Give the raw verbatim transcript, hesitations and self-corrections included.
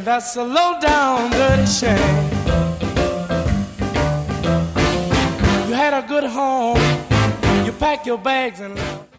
that's a low down dirty shame. You had a good home, you pack your bags and left.